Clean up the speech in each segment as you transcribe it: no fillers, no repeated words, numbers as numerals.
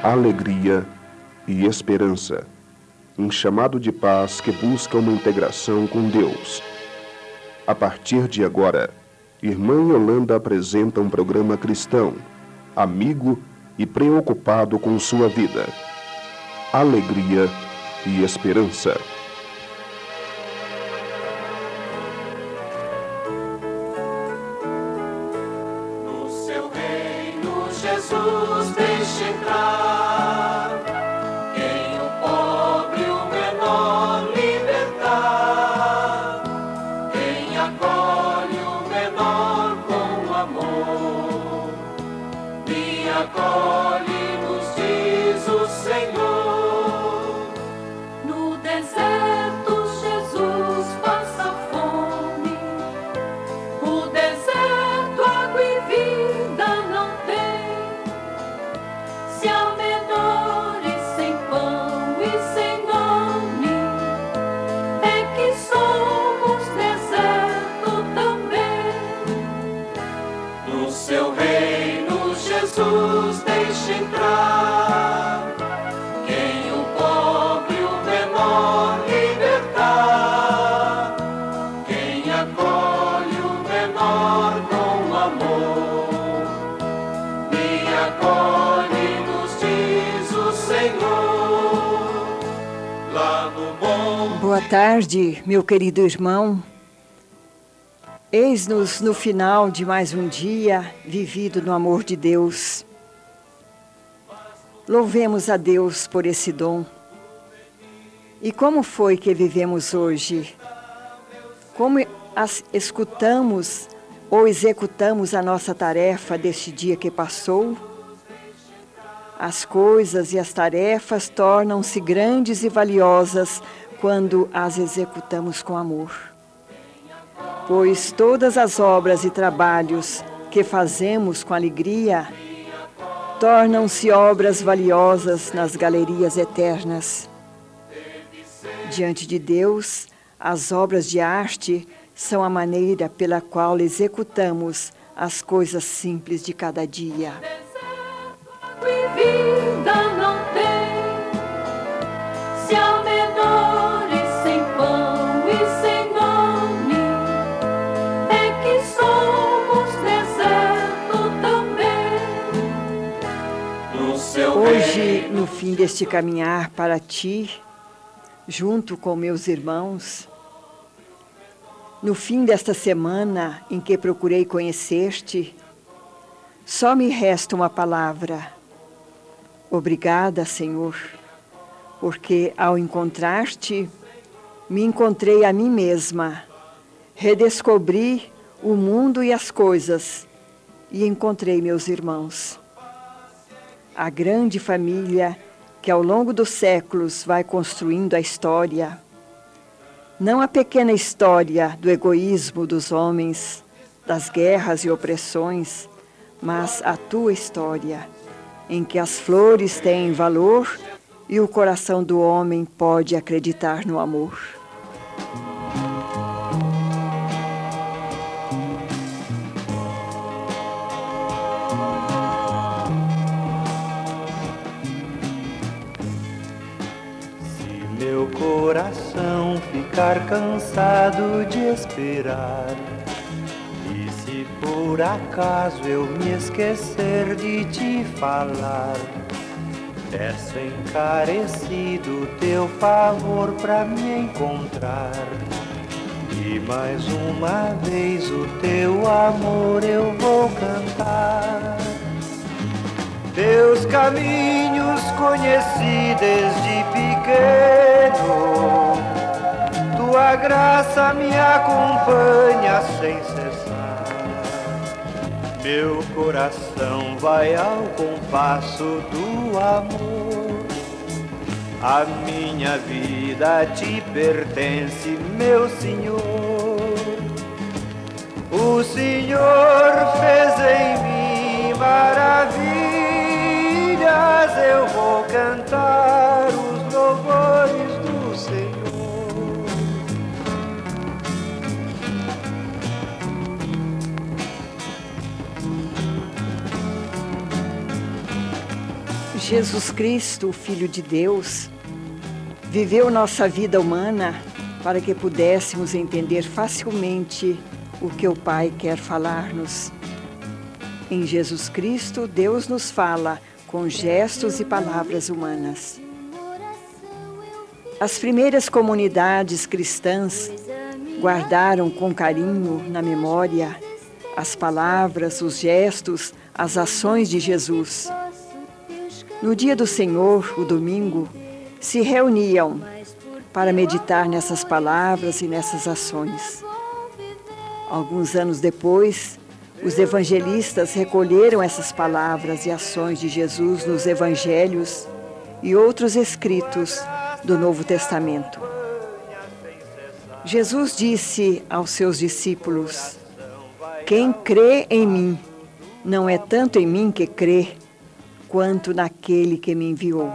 alegria e esperança. Um chamado de paz que busca uma integração com Deus. A partir de agora, Irmã Yolanda apresenta um programa cristão, amigo e preocupado com sua vida. Alegria e esperança. No seu reino, Jesus deixa entrar. Quem o pobre, o menor libertar. Quem acolhe o menor com amor. Me acolhe, nos diz o Senhor. No deserto, Jesus passa fome. O deserto, água e vida não tem. Se há menores sem pão e sem nome, é que somos deserto também. No seu reino, Jesus deixa entrar. Quem o pobre, o menor libertar. Quem acolhe o menor com amor. Me acolhe, nos diz o Senhor. Lá no monte. Boa tarde, meu querido irmão. Eis-nos no final de mais um dia vivido no amor de Deus. Louvemos a Deus por esse dom. E como foi que vivemos hoje? Como escutamos ou executamos a nossa tarefa deste dia que passou? As coisas e as tarefas tornam-se grandes e valiosas quando as executamos com amor. Pois todas as obras e trabalhos que fazemos com alegria tornam-se obras valiosas nas galerias eternas. Diante de Deus, as obras de arte são a maneira pela qual executamos as coisas simples de cada dia. Água e vida não tem. Se há menores sem pão e sem nome, é que somos deserto também. No seu Hoje, no fim deste caminhar para ti, junto com meus irmãos, no fim desta semana em que procurei conhecer-te, só me resta uma palavra. Obrigada, Senhor, porque ao encontrar-te, me encontrei a mim mesma, redescobri o mundo e as coisas e encontrei meus irmãos. A grande família que ao longo dos séculos vai construindo a história, não a pequena história do egoísmo dos homens, das guerras e opressões, mas a tua história, em que as flores têm valor e o coração do homem pode acreditar no amor. Meu coração ficar cansado de esperar, e se por acaso eu me esquecer de te falar, peço encarecido teu favor pra me encontrar, e mais uma vez o teu amor eu vou cantar. Teus caminhos conheci desde pequeno, tua graça me acompanha sem cessar. Meu coração vai ao compasso do amor, a minha vida te pertence, meu Senhor. O Senhor fez em mim maravilhas, eu vou cantar os louvores do Senhor. Jesus Cristo, o Filho de Deus, viveu nossa vida humana para que pudéssemos entender facilmente o que o Pai quer falar-nos. Em Jesus Cristo, Deus nos fala com gestos e palavras humanas. As primeiras comunidades cristãs guardaram com carinho na memória as palavras, os gestos, as ações de Jesus. No dia do Senhor, o domingo, se reuniam para meditar nessas palavras e nessas ações. Alguns anos depois, os evangelistas recolheram essas palavras e ações de Jesus nos evangelhos e outros escritos do Novo Testamento. Jesus disse aos seus discípulos: quem crê em mim, não é tanto em mim que crê, quanto naquele que me enviou.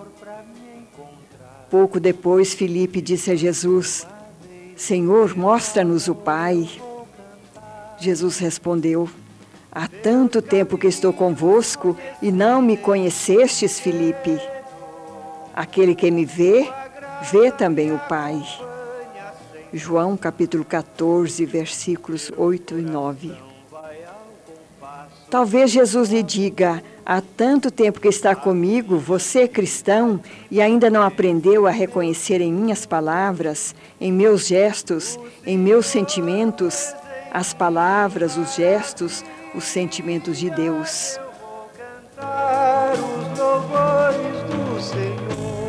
Pouco depois, Filipe disse a Jesus: Senhor, mostra-nos o Pai. Jesus respondeu: há tanto tempo que estou convosco e não me conhecestes, Filipe. Aquele que me vê, vê também o Pai. João capítulo 14, versículos 8 e 9. Talvez Jesus lhe diga: há tanto tempo que está comigo, você é cristão, e ainda não aprendeu a reconhecer em minhas palavras, em meus gestos, em meus sentimentos, as palavras, os gestos, os sentimentos de Deus. Cantar os louvores do Senhor.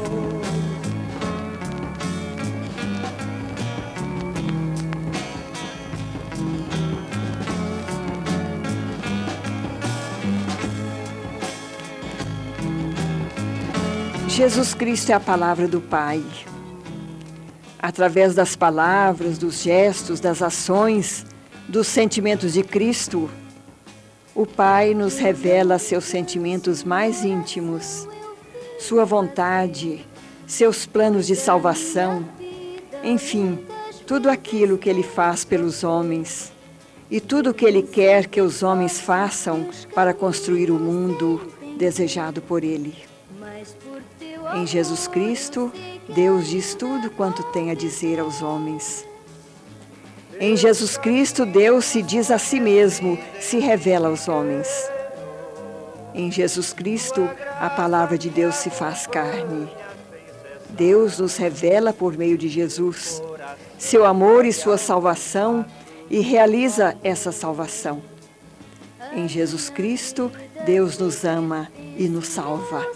Jesus Cristo é a palavra do Pai. Através das palavras, dos gestos, das ações, dos sentimentos de Cristo, o Pai nos revela seus sentimentos mais íntimos, sua vontade, seus planos de salvação, enfim, tudo aquilo que Ele faz pelos homens e tudo o que Ele quer que os homens façam para construir o mundo desejado por Ele. Em Jesus Cristo, Deus diz tudo quanto tem a dizer aos homens. Em Jesus Cristo, Deus se diz a si mesmo, se revela aos homens. Em Jesus Cristo, a palavra de Deus se faz carne. Deus nos revela por meio de Jesus seu amor e sua salvação e realiza essa salvação. Em Jesus Cristo, Deus nos ama e nos salva.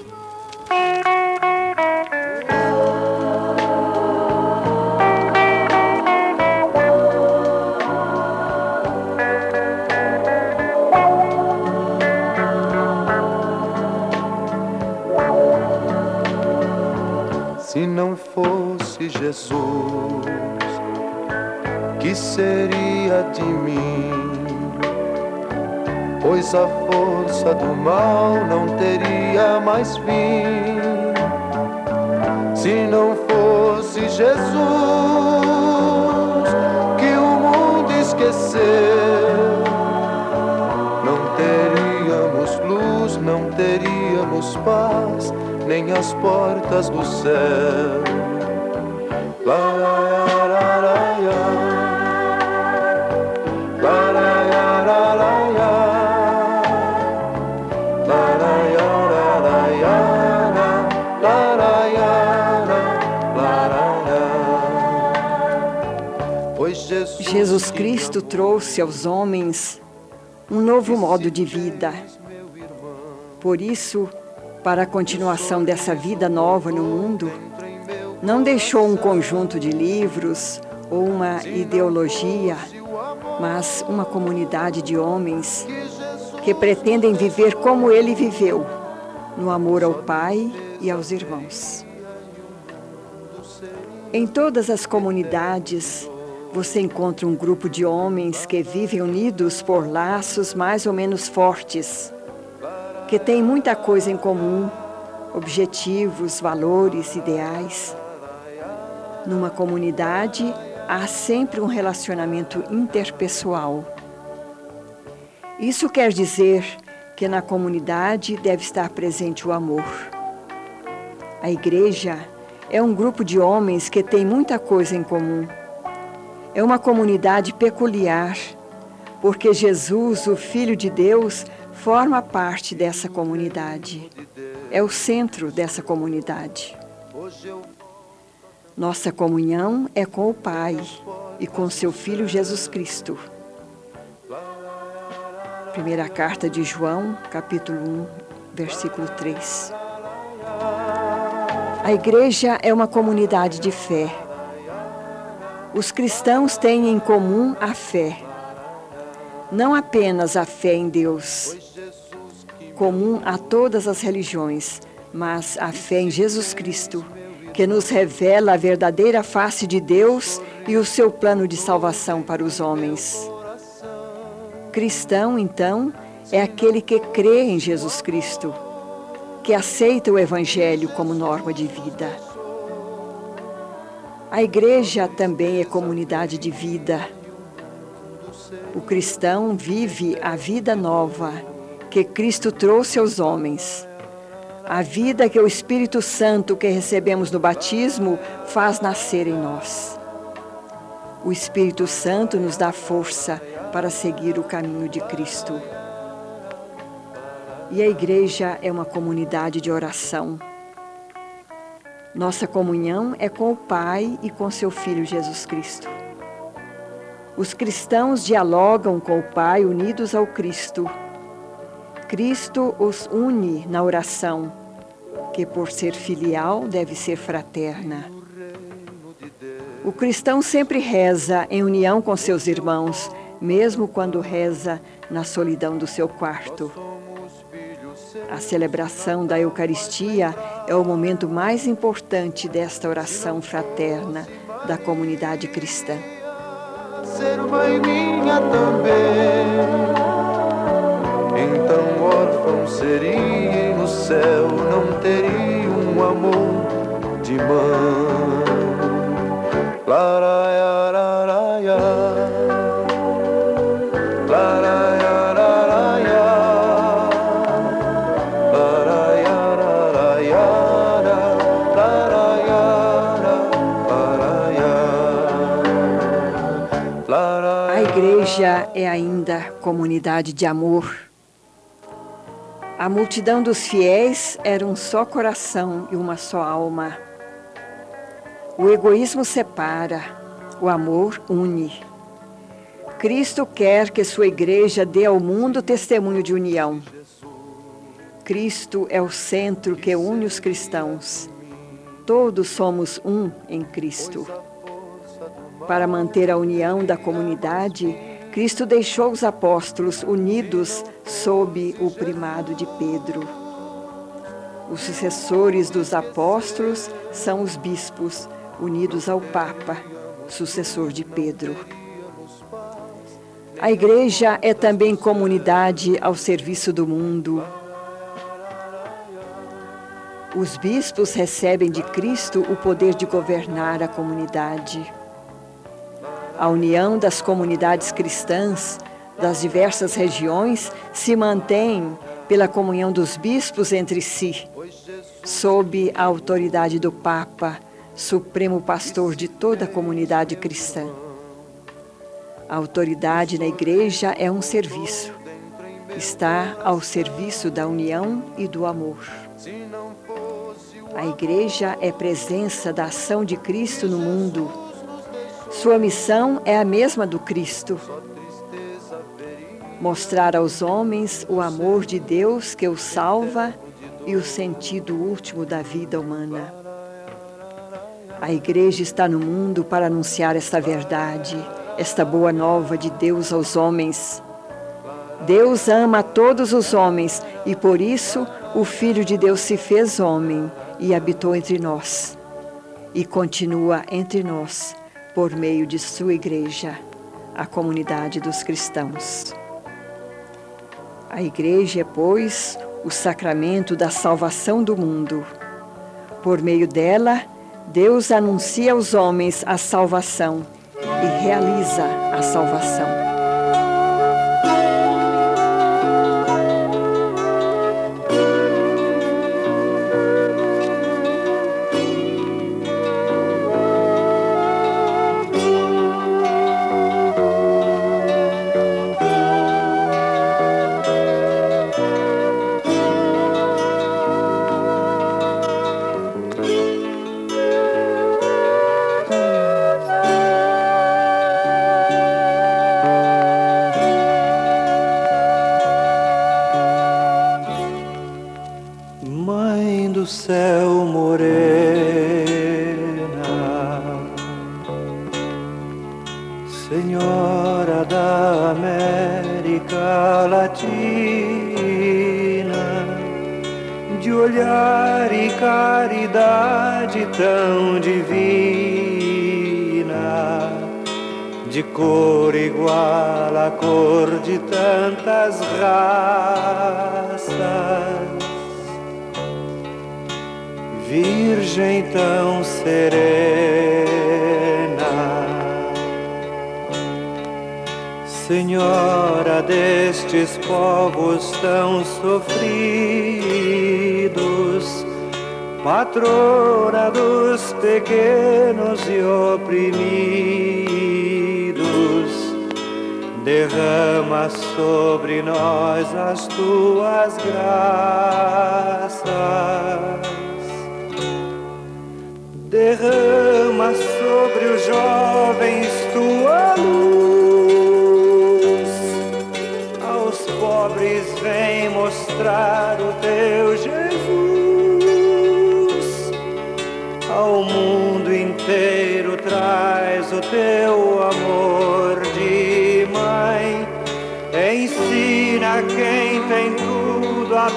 Se não fosse Jesus, que seria de mim? Pois a força do mal não teria mais fim. Se não fosse Jesus, que o mundo esqueceu, não teríamos luz, não teríamos paz, nem as portas do céu. Jesus Cristo trouxe aos homens um novo modo de vida. Por isso, para a continuação dessa vida nova no mundo, não deixou um conjunto de livros ou uma ideologia, mas uma comunidade de homens que pretendem viver como Ele viveu, no amor ao Pai e aos irmãos. Em todas as comunidades, você encontra um grupo de homens que vivem unidos por laços mais ou menos fortes, que têm muita coisa em comum, objetivos, valores, ideais. Numa comunidade, há sempre um relacionamento interpessoal. Isso quer dizer que na comunidade deve estar presente o amor. A igreja é um grupo de homens que tem muita coisa em comum. É uma comunidade peculiar, porque Jesus, o Filho de Deus, forma parte dessa comunidade. É o centro dessa comunidade. Nossa comunhão é com o Pai e com seu Filho Jesus Cristo. Primeira carta de João, capítulo 1, versículo 3. A igreja é uma comunidade de fé. Os cristãos têm em comum a fé. Não apenas a fé em Deus, comum a todas as religiões, mas a fé em Jesus Cristo, que nos revela a verdadeira face de Deus e o seu plano de salvação para os homens. Cristão, então, é aquele que crê em Jesus Cristo, que aceita o Evangelho como norma de vida. A igreja também é comunidade de vida. O cristão vive a vida nova que Cristo trouxe aos homens. A vida que o Espírito Santo que recebemos no batismo faz nascer em nós. O Espírito Santo nos dá força para seguir o caminho de Cristo. E a igreja é uma comunidade de oração. Nossa comunhão é com o Pai e com seu Filho Jesus Cristo. Os cristãos dialogam com o Pai unidos ao Cristo. Cristo os une na oração, que por ser filial deve ser fraterna. O cristão sempre reza em união com seus irmãos, mesmo quando reza na solidão do seu quarto. A celebração da Eucaristia é o momento mais importante desta oração fraterna da comunidade cristã. Ser mãe minha também, então órfão seria e no céu não teria um amor de mãe. Laraiararaia, laraiararaia, laraiararaia, laraiara. A igreja é ainda comunidade de amor. A multidão dos fiéis era um só coração e uma só alma. O egoísmo separa, o amor une. Cristo quer que sua igreja dê ao mundo testemunho de união. Cristo é o centro que une os cristãos. Todos somos um em Cristo. Para manter a união da comunidade, Cristo deixou os apóstolos unidos sob o primado de Pedro. Os sucessores dos apóstolos são os bispos, unidos ao Papa, sucessor de Pedro. A igreja é também comunidade ao serviço do mundo. Os bispos recebem de Cristo o poder de governar a comunidade. A união das comunidades cristãs das diversas regiões se mantém pela comunhão dos bispos entre si, sob a autoridade do Papa, supremo pastor de toda a comunidade cristã. A autoridade na igreja é um serviço. Está ao serviço da união e do amor. A igreja é presença da ação de Cristo no mundo. Sua missão é a mesma do Cristo: mostrar aos homens o amor de Deus que os salva e o sentido último da vida humana. A igreja está no mundo para anunciar esta verdade, esta boa nova de Deus aos homens. Deus ama a todos os homens e por isso o Filho de Deus se fez homem e habitou entre nós. E continua entre nós por meio de sua igreja, a comunidade dos cristãos. A igreja é, pois, o sacramento da salvação do mundo. Por meio dela, Deus anuncia aos homens a salvação e realiza a salvação. céu morena, Senhora da América Latina, de olhar e caridade tão divina, de cor igual à cor de tantas raças, Virgem tão serena, Senhora destes povos tão sofridos, patrona dos pequenos e oprimidos, derrama sobre nós as tuas graças, derrama sobre os jovens tua luz, aos pobres vem mostrar o teu Jesus, ao mundo inteiro traz o teu amor de mãe, ensina quem tem tudo a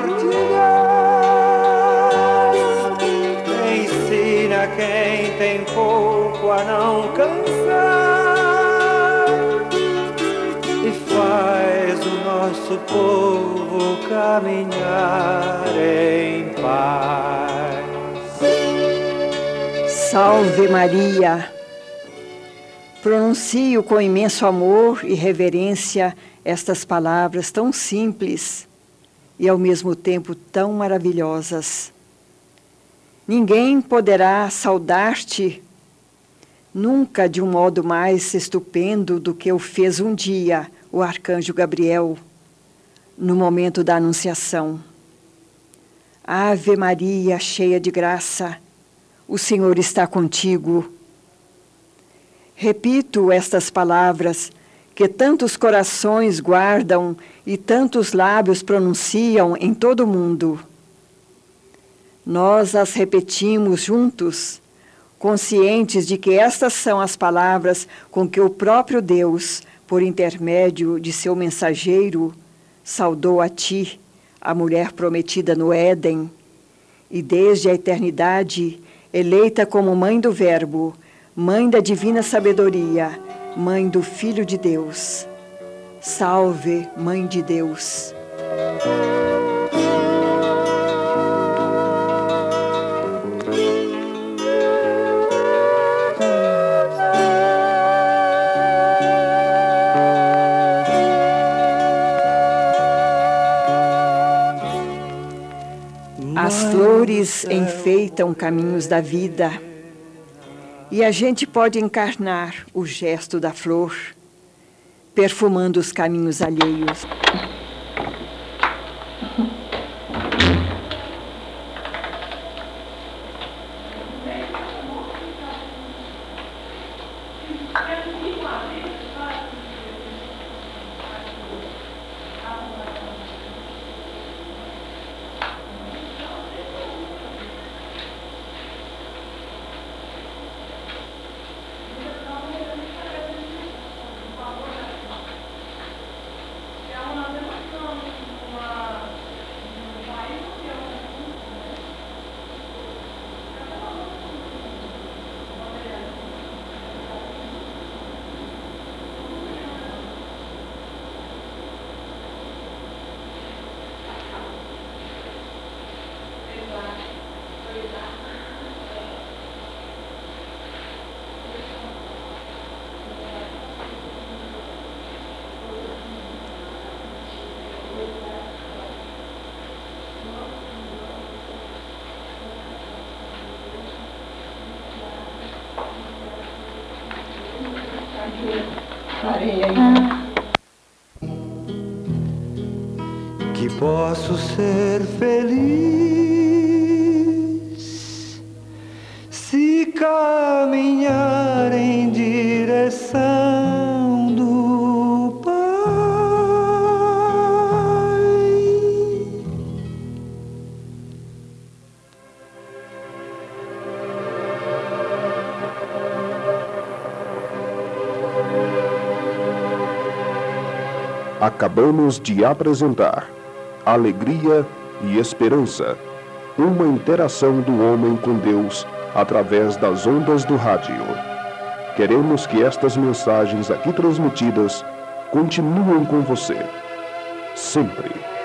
partilhar, ensina quem tem pouco a não cansar, e faz o nosso povo caminhar em paz. Salve Maria! Pronuncio com imenso amor e reverência estas palavras tão simples e ao mesmo tempo tão maravilhosas. Ninguém poderá saudar-te nunca de um modo mais estupendo do que o fez um dia o arcanjo Gabriel no momento da anunciação. Ave Maria, cheia de graça, o Senhor está contigo. Repito estas palavras que tantos corações guardam e tantos lábios pronunciam em todo o mundo. Nós as repetimos juntos, conscientes de que estas são as palavras com que o próprio Deus, por intermédio de seu mensageiro, saudou a ti, a mulher prometida no Éden, e desde a eternidade, eleita como mãe do Verbo, mãe da divina sabedoria, mãe do Filho de Deus. Salve, Mãe de Deus. As flores enfeitam caminhos da vida e a gente pode encarnar o gesto da flor, perfumando os caminhos alheios. Que posso ser feliz se caminhar em direção do Pai. Acabamos de apresentar Alegria e Esperança, uma interação do homem com Deus através das ondas do rádio. Queremos que estas mensagens aqui transmitidas continuem com você, sempre.